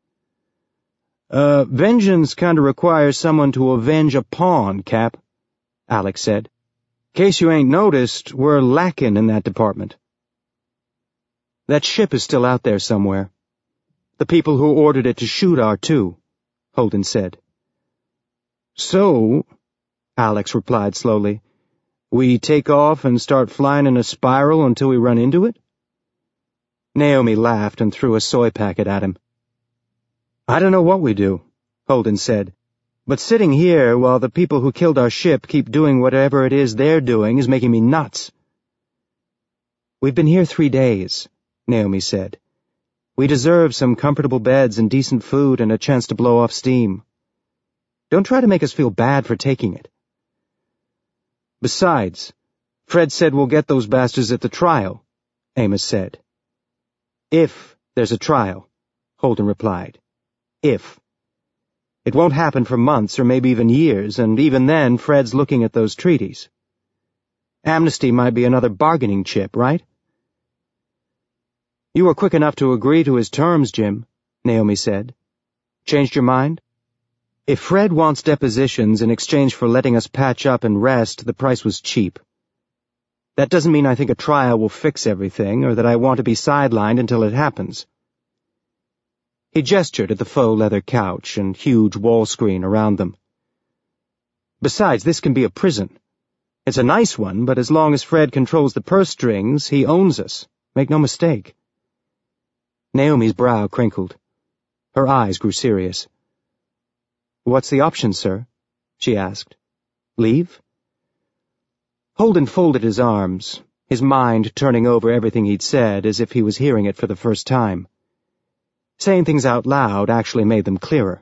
Vengeance kinda requires someone to avenge a pawn, Cap," Alex said. "Case you ain't noticed, we're lacking in that department." "That ship is still out there somewhere. The people who ordered it to shoot are too," Holden said. "So," Alex replied slowly, "we take off and start flying in a spiral until we run into it?" Naomi laughed and threw a soy packet at him. "I don't know what we do," Holden said, "but sitting here while the people who killed our ship keep doing whatever it is they're doing is making me nuts." "We've been here 3 days," Naomi said. "We deserve some comfortable beds and decent food and a chance to blow off steam. Don't try to make us feel bad for taking it." "Besides, Fred said we'll get those bastards at the trial," Amos said. "If There's a trial, Holden replied. If. It won't happen for months or maybe even years, and even then Fred's looking at those treaties. Amnesty might be another bargaining chip, right? You were quick enough to agree to his terms, Jim, Naomi said. Changed your mind? If Fred wants depositions in exchange for letting us patch up and rest, the price was cheap. That doesn't mean I think a trial will fix everything, or that I want to be sidelined until it happens. He gestured at the faux leather couch and huge wall screen around them. Besides, this can be a prison. It's a nice one, but as long as Fred controls the purse strings, he owns us. Make no mistake. Naomi's brow crinkled. Her eyes grew serious. What's the option, sir? She asked. Leave? Holden folded his arms, his mind turning over everything he'd said as if he was hearing it for the first time. Saying things out loud actually made them clearer.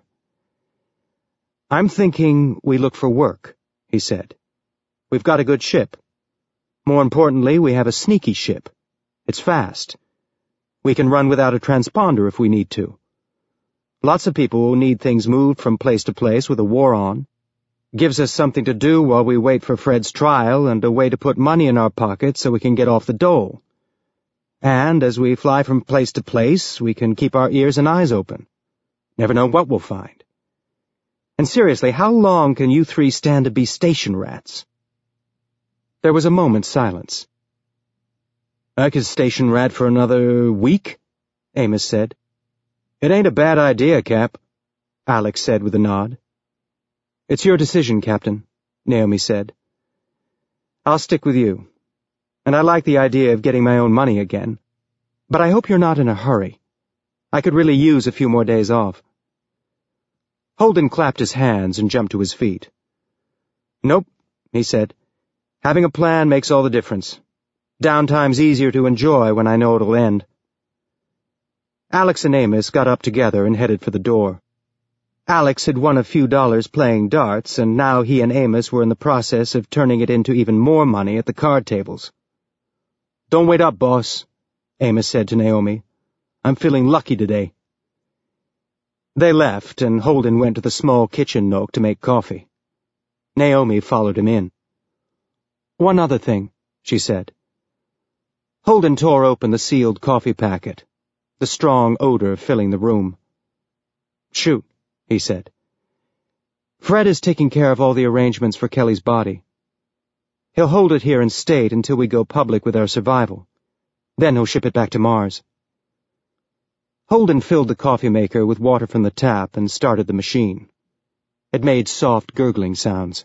I'm thinking we look for work, he said. We've got a good ship. More importantly, we have a sneaky ship. It's fast. We can run without a transponder if we need to. Lots of people will need things moved from place to place with a war on. Gives us something to do while we wait for Fred's trial and a way to put money in our pockets so we can get off the dole. And as we fly from place to place, we can keep our ears and eyes open. Never know what we'll find. And seriously, how long can you three stand to be station rats? There was a moment's silence. I could station rat for another week, Amos said. It ain't a bad idea, Cap, Alex said with a nod. It's your decision, Captain, Naomi said. I'll stick with you. And I like the idea of getting my own money again. But I hope you're not in a hurry. I could really use a few more days off. Holden clapped his hands and jumped to his feet. Nope, he said. Having a plan makes all the difference. Downtime's easier to enjoy when I know it'll end. Alex and Amos got up together and headed for the door. Alex had won a few dollars playing darts, and now he and Amos were in the process of turning it into even more money at the card tables. Don't wait up, boss, Amos said to Naomi. I'm feeling lucky today. They left, and Holden went to the small kitchen nook to make coffee. Naomi followed him in. One other thing, she said. Holden tore open the sealed coffee packet, the strong odor filling the room. Shoot, he said. Fred is taking care of all the arrangements for Kelly's body. He'll hold it here in state until we go public with our survival. Then he'll ship it back to Mars. Holden filled the coffee maker with water from the tap and started the machine. It made soft gurgling sounds.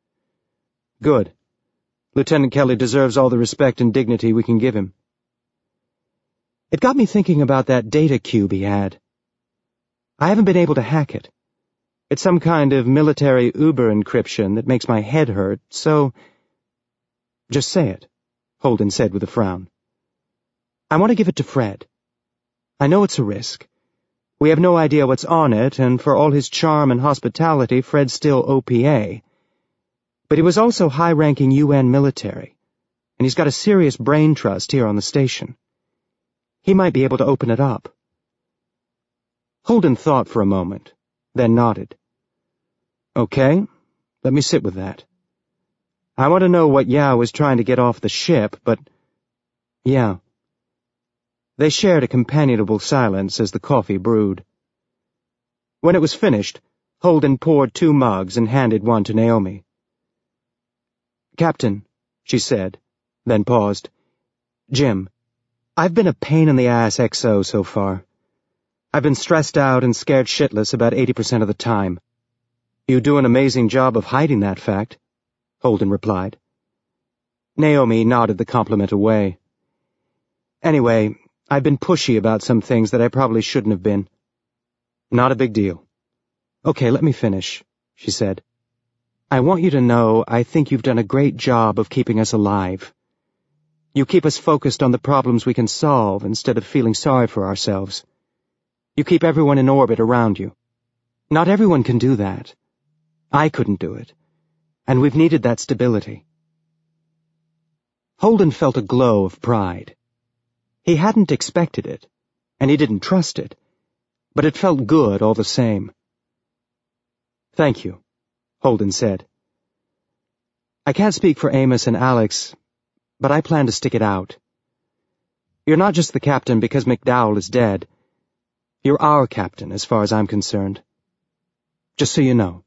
Good. Lieutenant Kelly deserves all the respect and dignity we can give him. It got me thinking about that data cube he had. I haven't been able to hack it. It's some kind of military Uber encryption that makes my head hurt, so... Just say it, Holden said with a frown. I want to give it to Fred. I know it's a risk. We have no idea what's on it, and for all his charm and hospitality, Fred's still OPA. But he was also high-ranking UN military, and he's got a serious brain trust here on the station. He might be able to open it up. Holden thought for a moment, then nodded. Okay, let me sit with that. I want to know what Yao was trying to get off the ship, but... Yeah. They shared a companionable silence as the coffee brewed. When it was finished, Holden poured 2 mugs and handed one to Naomi. Captain, she said, then paused. Jim, I've been a pain-in-the-ass XO so far. I've been stressed out and scared shitless about 80% of the time. You do an amazing job of hiding that fact, Holden replied. Naomi nodded the compliment away. Anyway, I've been pushy about some things that I probably shouldn't have been. Not a big deal. Okay, let me finish, she said. I want you to know I think you've done a great job of keeping us alive. You keep us focused on the problems we can solve instead of feeling sorry for ourselves. You keep everyone in orbit around you. Not everyone can do that. I couldn't do it. And we've needed that stability. Holden felt a glow of pride. He hadn't expected it, and he didn't trust it, but it felt good all the same. "Thank you," Holden said. "I can't speak for Amos and Alex, but I plan to stick it out. You're not just the captain because McDowell is dead. You're our captain, as far as I'm concerned. Just so you know."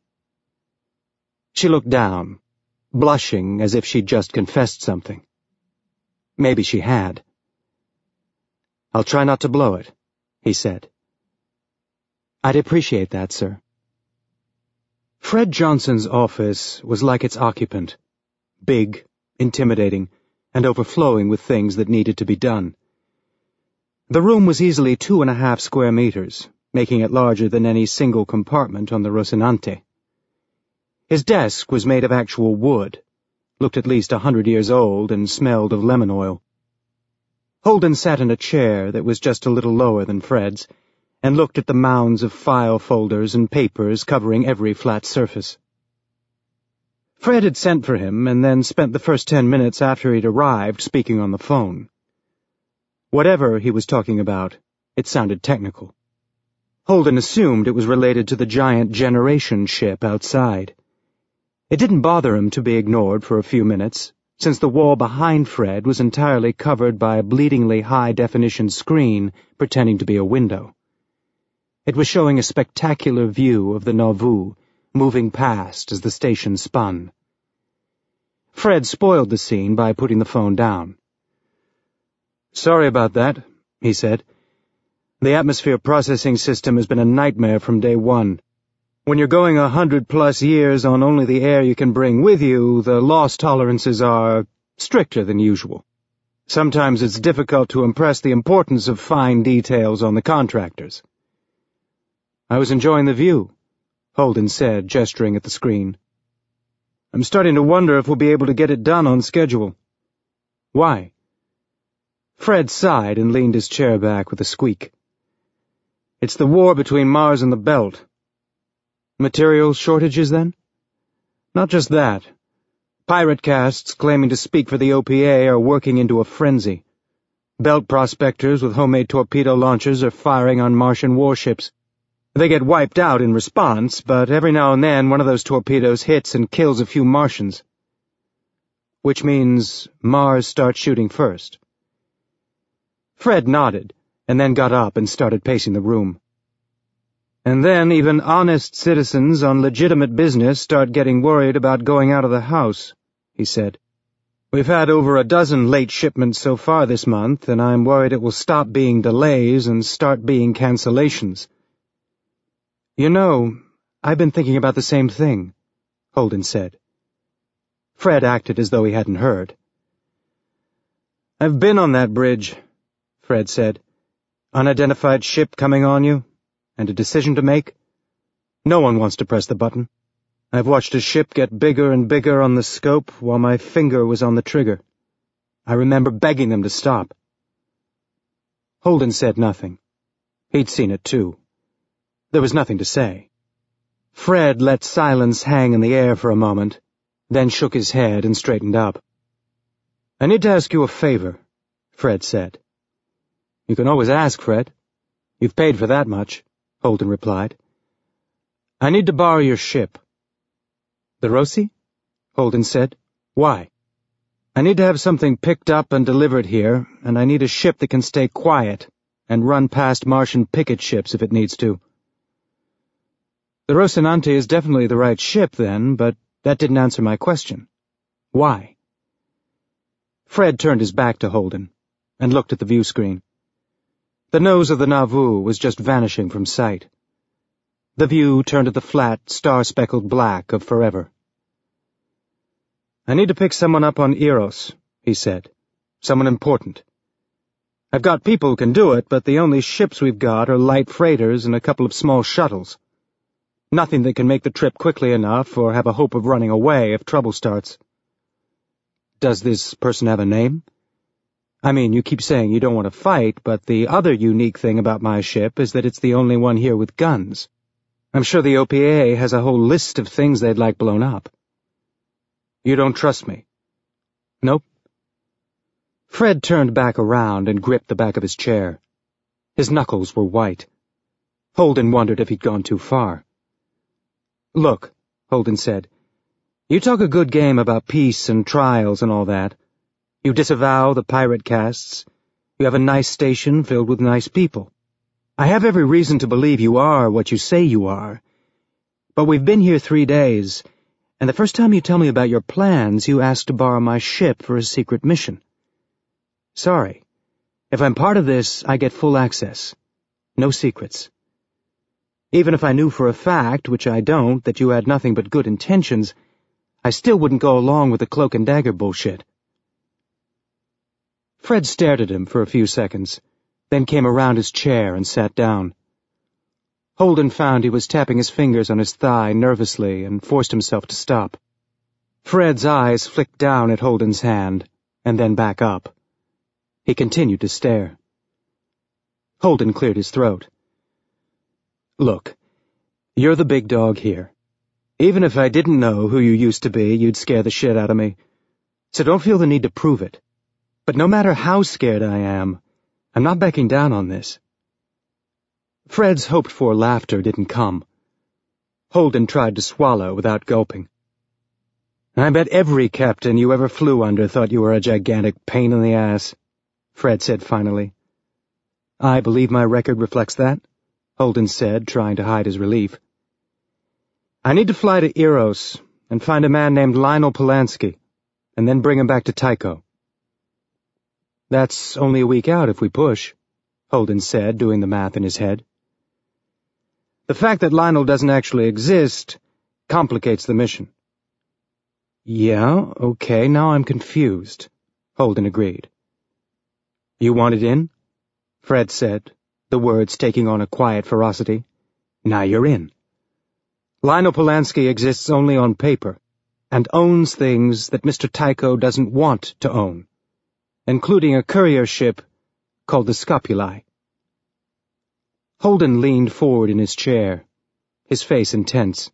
She looked down, blushing as if she'd just confessed something. Maybe she had. "I'll try not to blow it," he said. "I'd appreciate that, sir." Fred Johnson's office was like its occupant, big, intimidating, and overflowing with things that needed to be done. The room was easily 2.5 square meters, making it larger than any single compartment on the Rocinante. His desk was made of actual wood, looked at least 100 years old, and smelled of lemon oil. Holden sat in a chair that was just a little lower than Fred's, and looked at the mounds of file folders and papers covering every flat surface. Fred had sent for him and then spent the first 10 minutes after he'd arrived speaking on the phone. Whatever he was talking about, it sounded technical. Holden assumed it was related to the giant generation ship outside. It didn't bother him to be ignored for a few minutes, since the wall behind Fred was entirely covered by a bleedingly high-definition screen pretending to be a window. It was showing a spectacular view of the Nauvoo, moving past as the station spun. Fred spoiled the scene by putting the phone down. "Sorry about that," he said. "The atmosphere processing system has been a nightmare from day one. When you're going 100+ years on only the air you can bring with you, the loss tolerances are stricter than usual. Sometimes it's difficult to impress the importance of fine details on the contractors." "I was enjoying the view," Holden said, gesturing at the screen. "I'm starting to wonder if we'll be able to get it done on schedule." "Why?" Fred sighed and leaned his chair back with a squeak. "It's the war between Mars and the Belt." "Material shortages, then?" "Not just that. Pirate casts claiming to speak for the OPA are working into a frenzy. Belt prospectors with homemade torpedo launchers are firing on Martian warships. They get wiped out in response, but every now and then one of those torpedoes hits and kills a few Martians." "Which means Mars starts shooting first." Fred nodded, and then got up and started pacing the room. "And then even honest citizens on legitimate business start getting worried about going out of the house," he said. "We've had over a dozen late shipments so far this month, and I'm worried it will stop being delays and start being cancellations." "You know, I've been thinking about the same thing," Holden said. Fred acted as though he hadn't heard. "I've been on that bridge," Fred said. "Unidentified ship coming on you, and a decision to make. No one wants to press the button. I've watched a ship get bigger and bigger on the scope while my finger was on the trigger. I remember begging them to stop." Holden said nothing. He'd seen it too. There was nothing to say. Fred let silence hang in the air for a moment, then shook his head and straightened up. "I need to ask you a favor," Fred said. "You can always ask, Fred. You've paid for that much," Holden replied. "I need to borrow your ship." "The Roci?" Holden said. "Why?" "I need to have something picked up and delivered here, and I need a ship that can stay quiet and run past Martian picket ships if it needs to." "The Rocinante is definitely the right ship, then, but that didn't answer my question. Why?" Fred turned his back to Holden and looked at the view screen. The nose of the Nauvoo was just vanishing from sight. The view turned to the flat, star-speckled black of forever. "I need to pick someone up on Eros," he said. "Someone important. I've got people who can do it, but the only ships we've got are light freighters and a couple of small shuttles. Nothing that can make the trip quickly enough or have a hope of running away if trouble starts." "Does this person have a name? I mean, you keep saying you don't want to fight, but the other unique thing about my ship is that it's the only one here with guns. I'm sure the OPA has a whole list of things they'd like blown up." "You don't trust me?" "Nope." Fred turned back around and gripped the back of his chair. His knuckles were white. Holden wondered if he'd gone too far. "Look," Holden said, "you talk a good game about peace and trials and all that. You disavow the pirate castes. You have a nice station filled with nice people. I have every reason to believe you are what you say you are. But we've been here 3 days, and the first time you tell me about your plans, you ask to borrow my ship for a secret mission. Sorry. If I'm part of this, I get full access. No secrets. Even if I knew for a fact, which I don't, that you had nothing but good intentions, I still wouldn't go along with the cloak and dagger bullshit." Fred stared at him for a few seconds, then came around his chair and sat down. Holden found he was tapping his fingers on his thigh nervously and forced himself to stop. Fred's eyes flicked down at Holden's hand, and then back up. He continued to stare. Holden cleared his throat. "Look, you're the big dog here. Even if I didn't know who you used to be, you'd scare the shit out of me. So don't feel the need to prove it. But no matter how scared I am, I'm not backing down on this." Fred's hoped-for laughter didn't come. Holden tried to swallow without gulping. "I bet every captain you ever flew under thought you were a gigantic pain in the ass," Fred said finally. "I believe my record reflects that," Holden said, trying to hide his relief. "I need to fly to Eros and find a man named Lionel Polansky, and then bring him back to Tycho." "That's only a week out if we push," Holden said, doing the math in his head. "The fact that Lionel doesn't actually exist complicates the mission." "Yeah, okay, now I'm confused," Holden agreed. "You want it in?" Fred said, the words taking on a quiet ferocity. "Now you're in. Lionel Polansky exists only on paper, and owns things that Mr. Tycho doesn't want to own, including a courier ship called the Scopuli." Holden leaned forward in his chair, his face intense.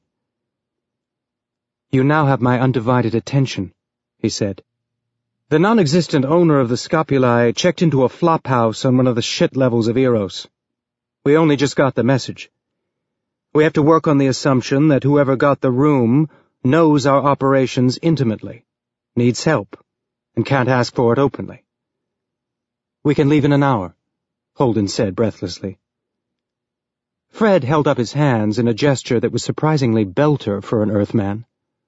"You now have my undivided attention," he said. "The non-existent owner of the Scopuli checked into a flophouse on one of the shit levels of Eros. We only just got the message. We have to work on the assumption that whoever got the room knows our operations intimately, needs help, and can't ask for it openly." "We can leave in an hour," Holden said breathlessly. Fred held up his hands in a gesture that was surprisingly belter for an Earthman.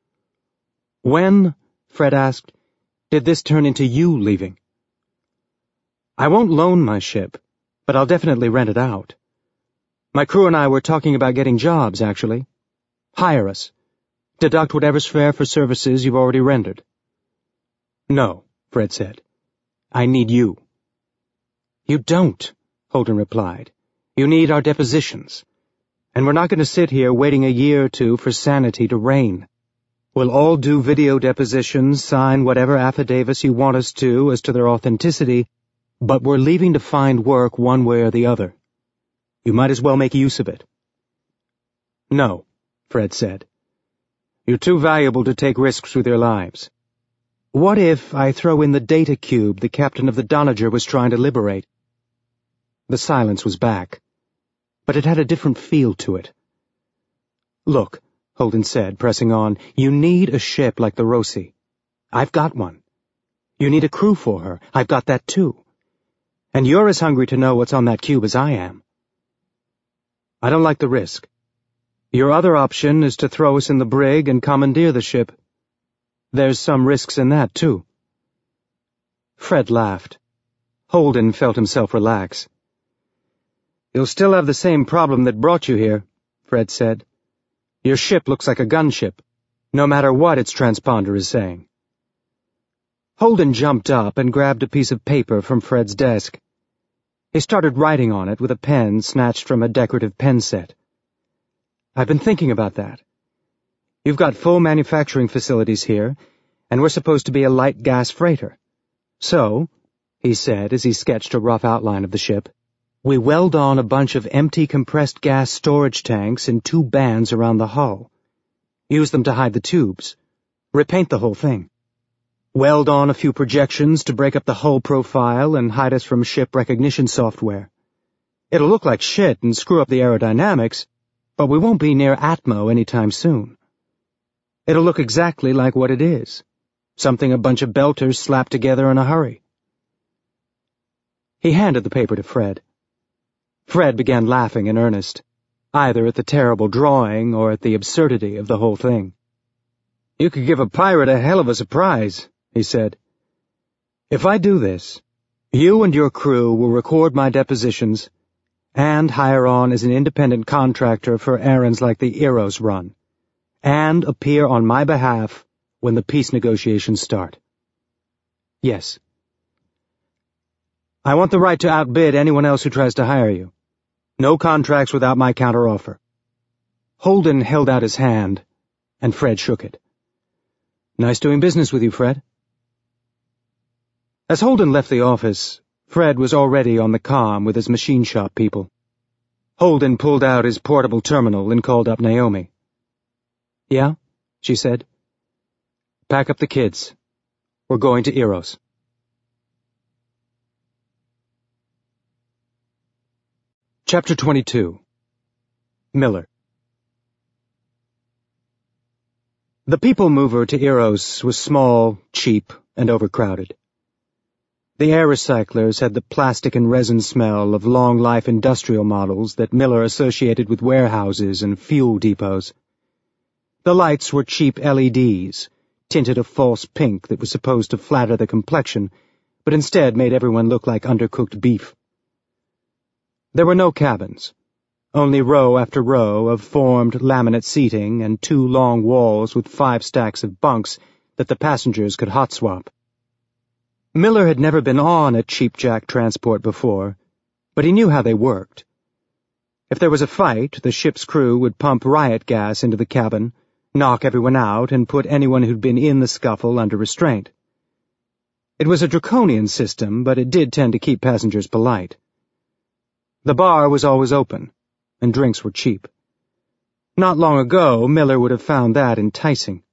"When," Fred asked, "did this turn into you leaving?" "I won't loan my ship, but I'll definitely rent it out. My crew and I were talking about getting jobs, actually. Hire us. Deduct whatever's fair for services you've already rendered." "No," Fred said. "I need you." "You don't," Holden replied. "You need our depositions. And we're not going to sit here waiting a year or two for sanity to reign. We'll all do video depositions, sign whatever affidavits you want us to as to their authenticity, but we're leaving to find work one way or the other. You might as well make use of it." "No," Fred said. "You're too valuable to take risks with your lives. What if I throw in the data cube the captain of the Doniger was trying to liberate?" The silence was back, but it had a different feel to it. "Look," Holden said, pressing on, "you need a ship like the Rossi. I've got one. You need a crew for her. I've got that too. And you're as hungry to know what's on that cube as I am. I don't like the risk. Your other option is to throw us in the brig and commandeer the ship. There's some risks in that, too." Fred laughed. Holden felt himself relax. "You'll still have the same problem that brought you here," Fred said. "Your ship looks like a gunship, no matter what its transponder is saying." Holden jumped up and grabbed a piece of paper from Fred's desk. He started writing on it with a pen snatched from a decorative pen set. "I've been thinking about that. You've got full manufacturing facilities here, and we're supposed to be a light gas freighter. So," he said as he sketched a rough outline of the ship, "we weld on a bunch of empty compressed gas storage tanks in 2 bands around the hull. Use them to hide the tubes. Repaint the whole thing. Weld on a few projections to break up the hull profile and hide us from ship recognition software. It'll look like shit and screw up the aerodynamics, but we won't be near Atmo anytime soon. It'll look exactly like what it is, something a bunch of belters slapped together in a hurry. He handed the paper to Fred. Fred began laughing in earnest, either at the terrible drawing or at the absurdity of the whole thing. "You could give a pirate a hell of a surprise," he said. "If I do this, you and your crew will record my depositions and hire on as an independent contractor for errands like the Eros run, and appear on my behalf when the peace negotiations start." "Yes." "I want the right to outbid anyone else who tries to hire you. No contracts without my counteroffer." Holden held out his hand, and Fred shook it. "Nice doing business with you, Fred." As Holden left the office, Fred was already on the comm with his machine shop people. Holden pulled out his portable terminal and called up Naomi. "Yeah?" she said. "Pack up the kids. We're going to Eros." Chapter 22. Miller. The people mover to Eros was small, cheap, and overcrowded. The air recyclers had the plastic and resin smell of long-life industrial models that Miller associated with warehouses and fuel depots. The lights were cheap LEDs, tinted a false pink that was supposed to flatter the complexion, but instead made everyone look like undercooked beef. There were no cabins, only row after row of formed laminate seating and 2 long walls with 5 stacks of bunks that the passengers could hot swap. Miller had never been on a cheapjack transport before, but he knew how they worked. If there was a fight, the ship's crew would pump riot gas into the cabin, knock everyone out, and put anyone who'd been in the scuffle under restraint. It was a draconian system, but it did tend to keep passengers polite. The bar was always open, and drinks were cheap. Not long ago, Miller would have found that enticing.